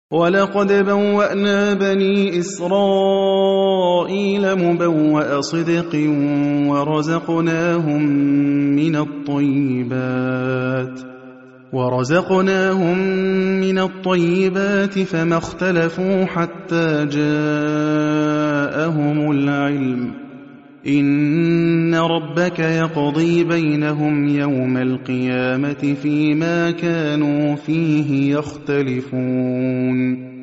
وَلَقَدْ بَوَّأْنَا بَنِي إِسْرَائِيلَ مُبَوَّأَ صِدْقٍ وَرَزَقْنَاهُم مِّنَ الطَّيِّبَاتِ فَمَا اخْتَلَفُوا حَتَّىٰ جَاءَهُمُ الْعِلْمُ ۚ إِنَّ رَبَّكَ يَقْضِي بَيْنَهُمْ يَوْمَ الْقِيَامَةِ فِيمَا كَانُوا فِيهِ يَخْتَلِفُونَ